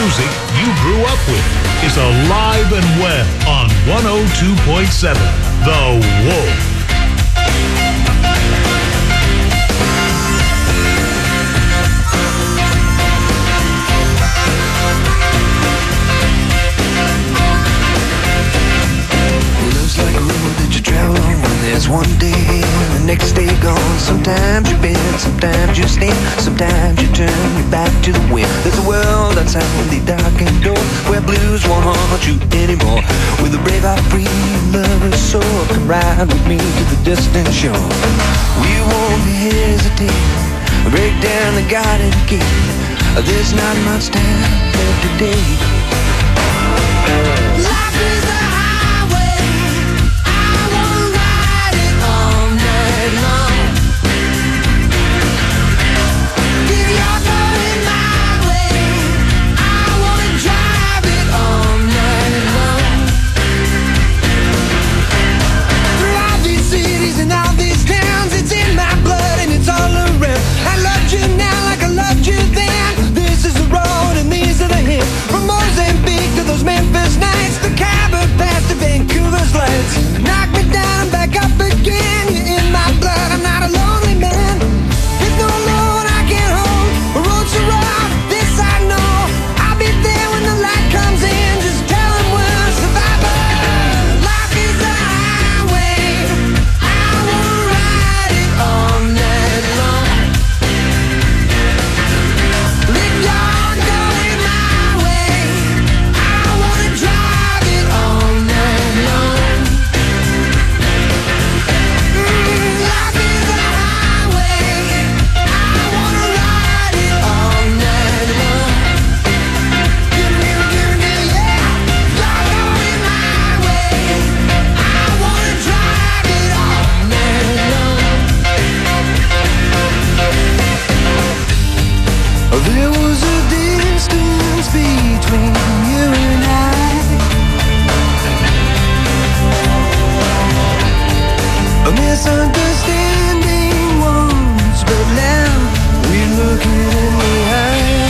music you grew up with is alive and well on 102.7 The Wolf. Like a road that you travel on when there's one day and the next day gone. Sometimes you bend, sometimes you stand, sometimes you turn your back to the wind. There's a world outside the darkened door where blues won't haunt you anymore. With a brave heart, free lover's soul, come ride with me to the distant shore. We won't hesitate, break down the garden gate. There's not much time left today. Life is a Memphis nights, the Cabot past the Vancouver's lights. Knock me down and back up again. You're in my blood, I'm not a lonely man. There's no load I can't hold. The road's so rough, this I know. I'll be there when the light comes in. Just tell them we're survivors. Life is a highway, I wanna ride it all night long. Let y'all go in my way, drive it all night long. Life is a highway, I wanna ride it all night long. Give me, yeah. Y'all go in my way, I wanna drive it all night long. There was a distance between you and I, a misunderstanding once, but now we're looking in the eye.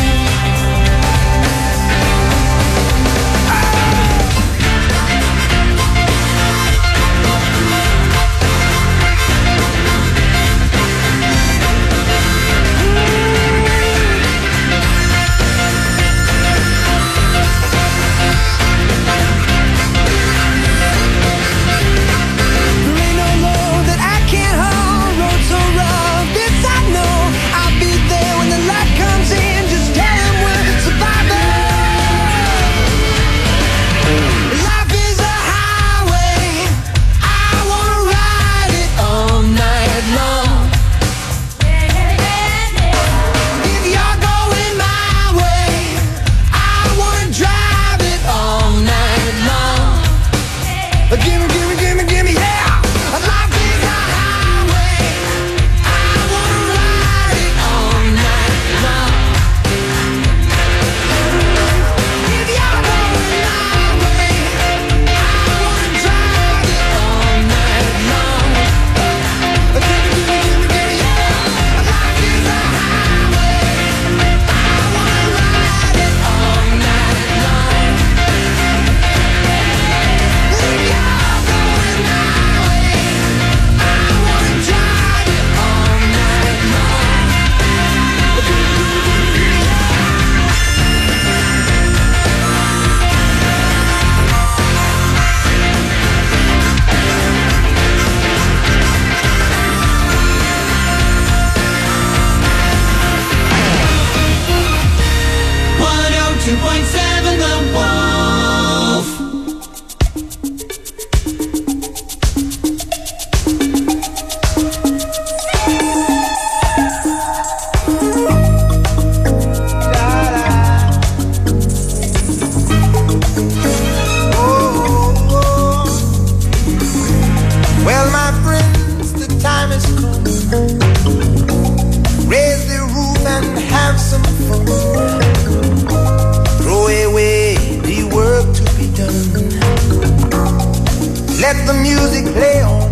Let the music play on.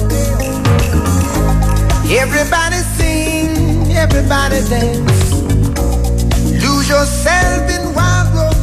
Everybody sing, everybody dance. Lose yourself in wild romance.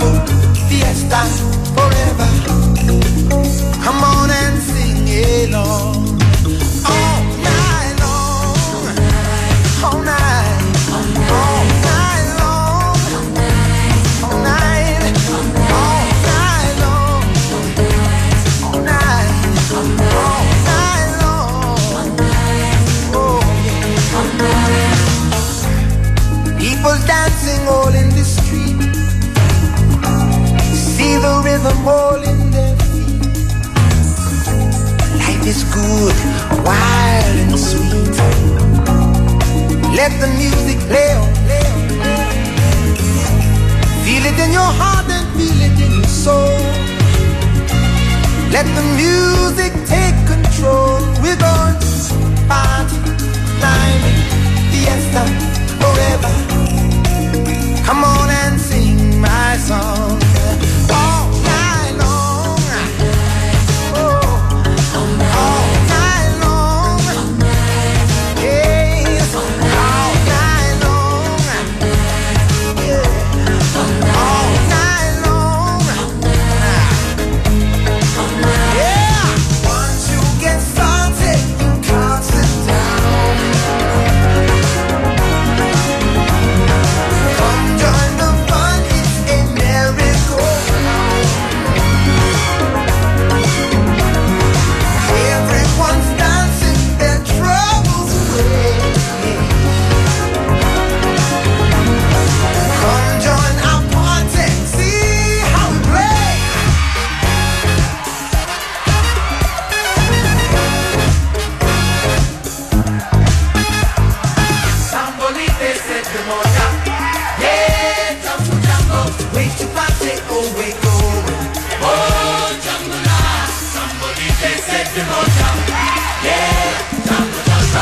fiesta forever. Come on and sing along. All night long, all night, all night long, all night, all night long, all night, all night long. Oh yeah. People dancing all in the street. See the rhythm all in their feet. Life is good, wild and sweet. Let the music play on. Feel it in your heart and feel it in your soul. Let the music take control. We're going to party, climbing, fiesta, forever. Come on and sing my song. All night long. Oh, all night long. Yes, all night long. Yeah, all night long. Yeah, once you get started, you can't sit down. Come join the fun, it's a merry-go-round. Everyone's dancing their troubles away. Come join our party, see how we play. Sambolite se te moja. Yeah, Jambo Jambo, wait to party, oh we go. Oh, Jambo la, somebody they said the moja. Yeah, Jambo Jambo.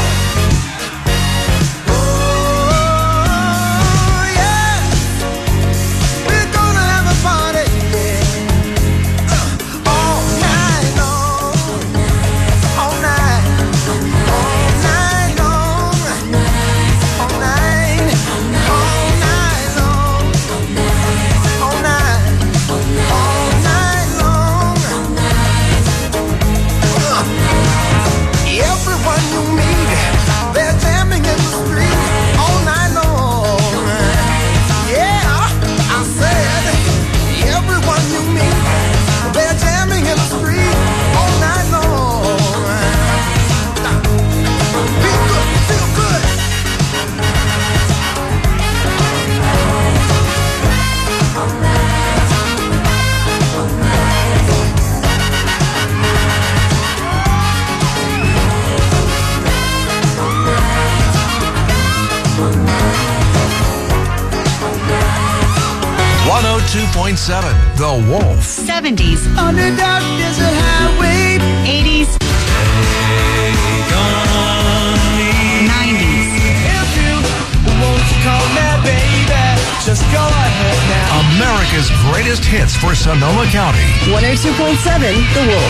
Oh, yeah, we're gonna have a party, yeah. All night long, all night, all night long, all night, all night long, all night, all night long. Everyone you meet, they're jamming in the street all night long. Yeah, I said, everyone you meet, they're jamming in the street all night long. Feel good, feel good. One 102.7 The Wolf. 70s, Under dark desert highway. 80s, 90s. If you want to call me baby, just go ahead now. America's greatest hits for Sonoma County. 102.7 The Wolf.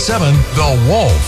102.7 The Wolf.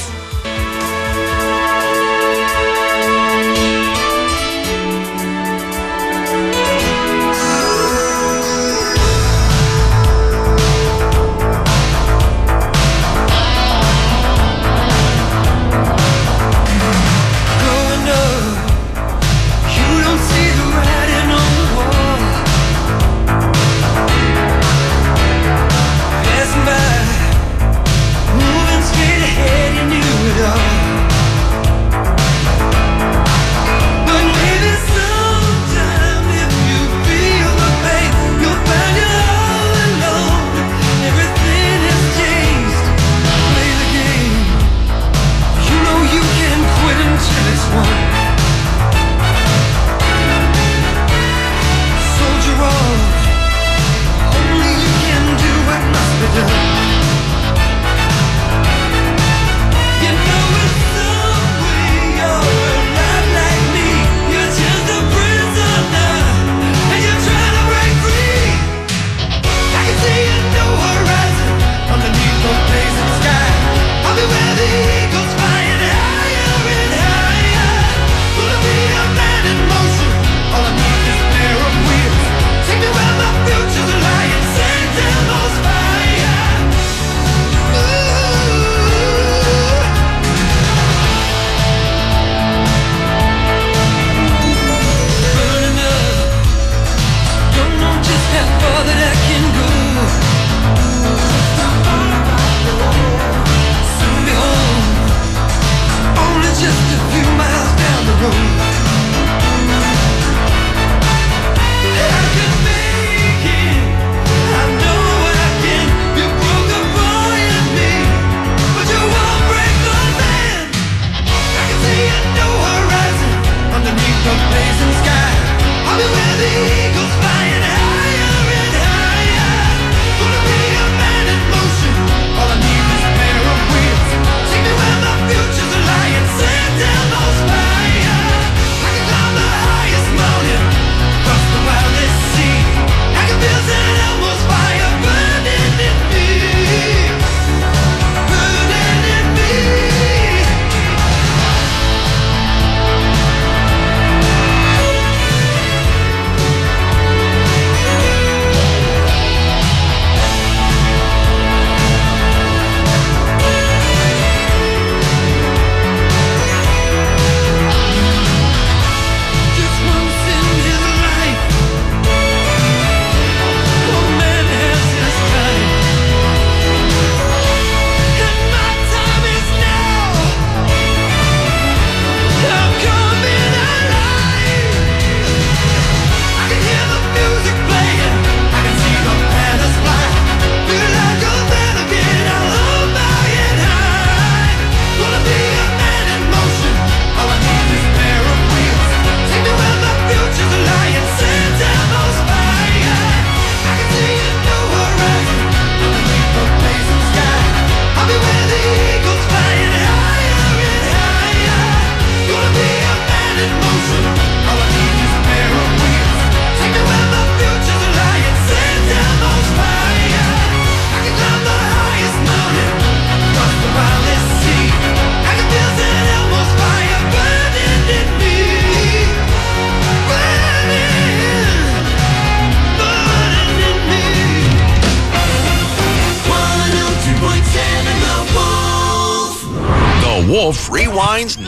Wolf rewinds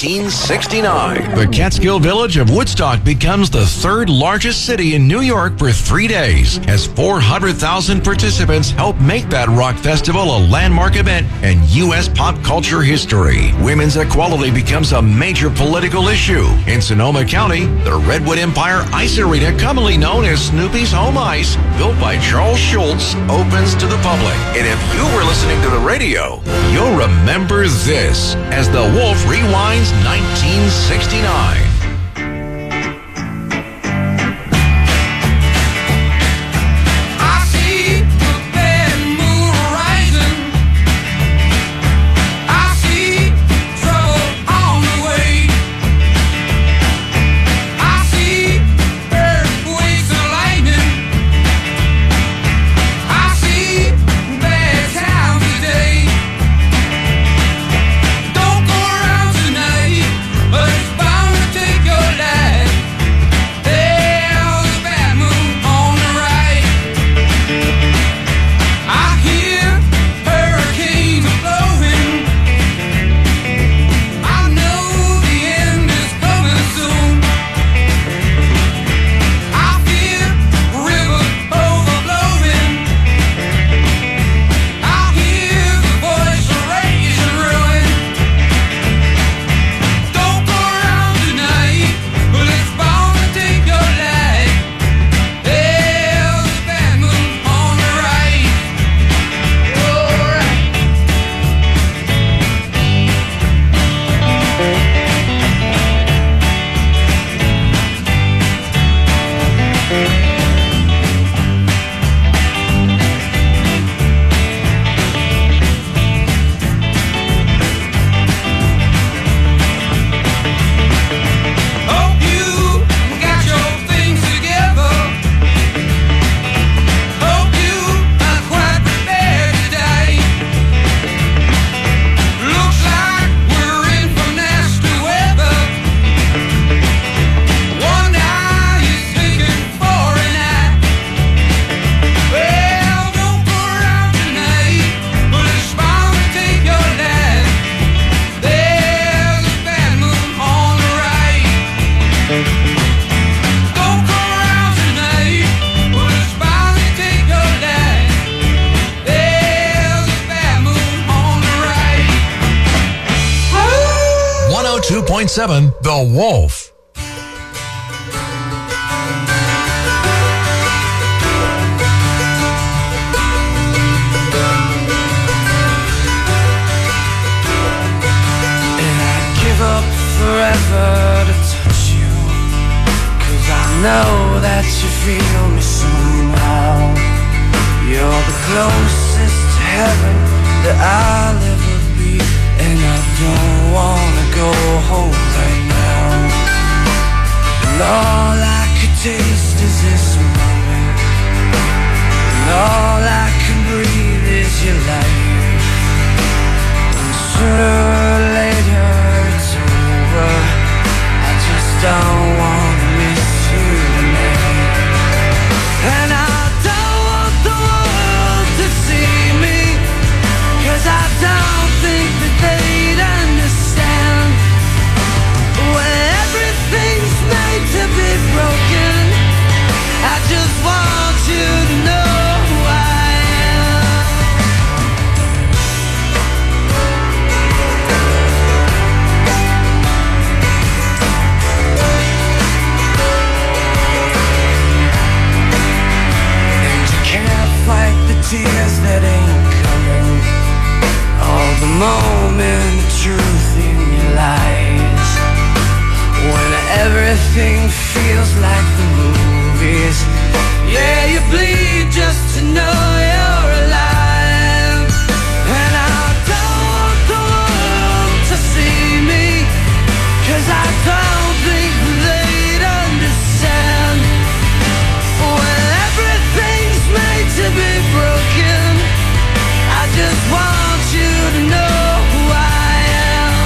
1969. The Catskill village of Woodstock becomes the third largest city in New York for 3 days, as 400,000 participants help make that rock festival a landmark event in U.S. pop culture history. Women's equality becomes a major political issue. In Sonoma County, the Redwood Empire Ice Arena, commonly known as Snoopy's Home Ice, built by Charles Schultz, opens to the public. And if you were listening to the radio, you'll remember this as the Wolf rewinds 1969. 102.7 The Wolf. Forever to touch you, 'cause I know that you feel me somehow. You're the closest to heaven that I'll ever be, and I don't wanna go home right now. And all I could taste is this moment, and all I can breathe is your life. And sooner or later I just don't want to miss you tonight. And I don't want the world to see me, 'cause I don't think that they'd understand. When everything's made to be broken, I just want you to know who I am. Fight the tears that ain't coming, all the moment of truth in your lies. When everything feels like the movies, yeah, you bleed just to know you're alive. And I don't want the world to see me, 'cause I don't think they'd understand. When everything's made to be broken, I just want you to know who I am.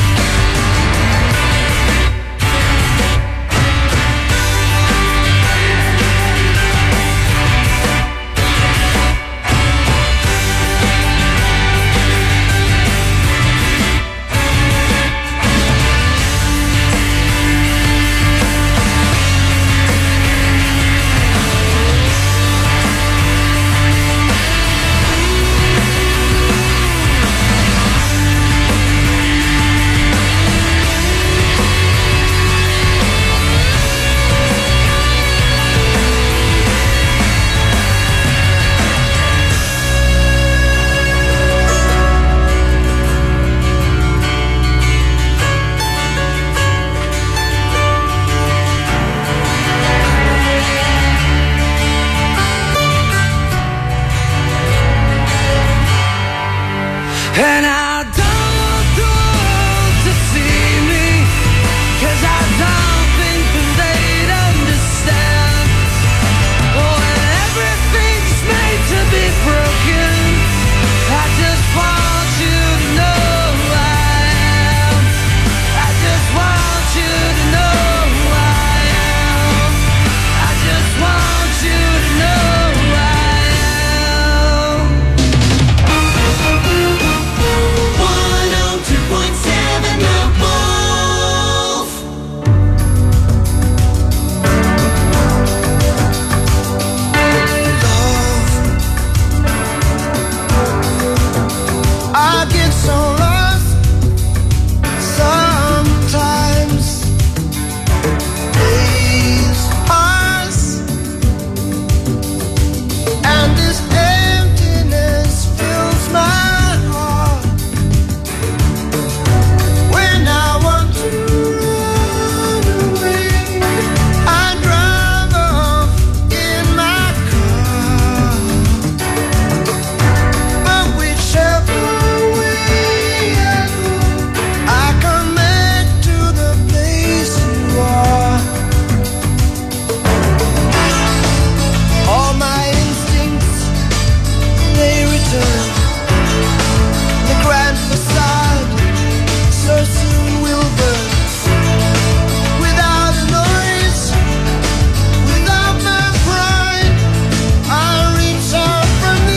And I don't want the world to see me, 'cause I don't think that they'd understand. When everything's made to be broken, I just want you to know who I am. I just want you to know who I am. I just want you to know who I am. 102.7 The Wolf. I get so lost sometimes. Days pass and this emptiness fills my heart. When I want to run away, I drive off in my car. But whichever way I go, I come back to the place you are. All my instincts, they return. The grand facade so soon will burn. Without a noise, without my pride, I reach out from the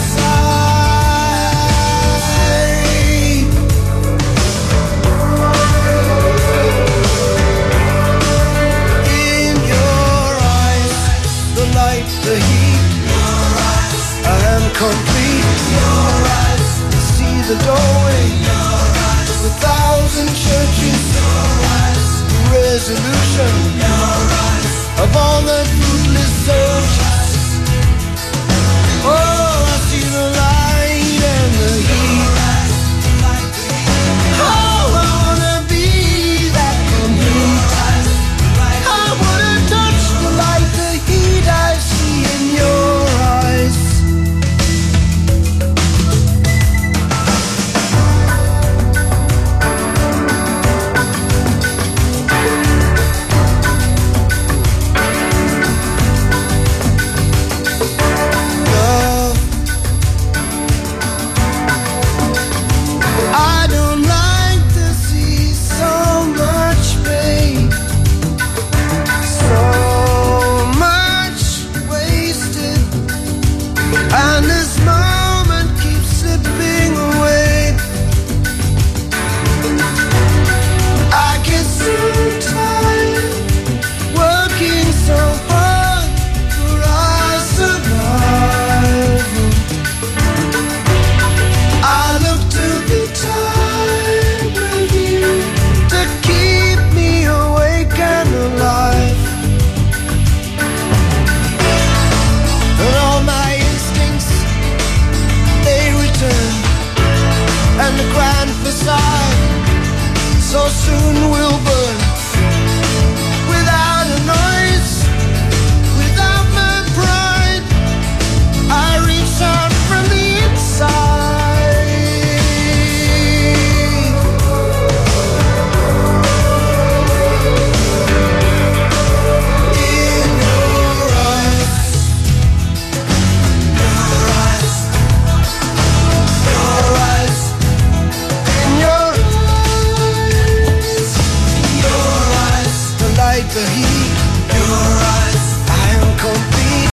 inside. In your eyes, the light, the heat, I am complete. See the doorway, 1,000 churches, resolution of all the fruitless souls